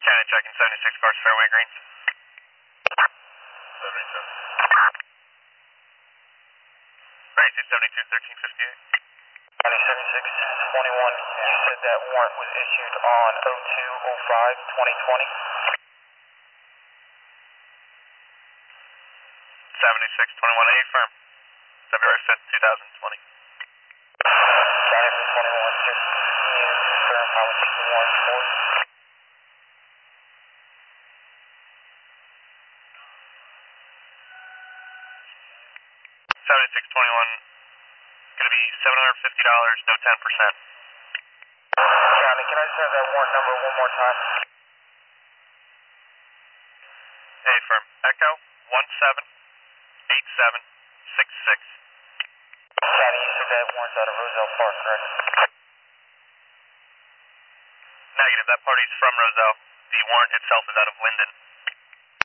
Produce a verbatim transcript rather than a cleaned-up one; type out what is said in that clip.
County checking seventy-six cars, fairway greens. seventy-seven. Ready, seventy-two, thirteen fifty-eight. County seventy-six twenty-one, you said that warrant was issued on oh two oh five twenty twenty. seventy-six twenty-one, A firm. February fifth, two thousand twenty. County twenty-one, just can you confirm how much the warrant's for? seventy-six twenty-one, going to be seven hundred fifty dollars, no ten percent. County, can I just have that warrant number one more time? A firm. Echo one seven eight seven six six. County, you said that warrant's out of Roselle Park, correct? Negative. That party's from Roselle. The warrant itself is out of Linden.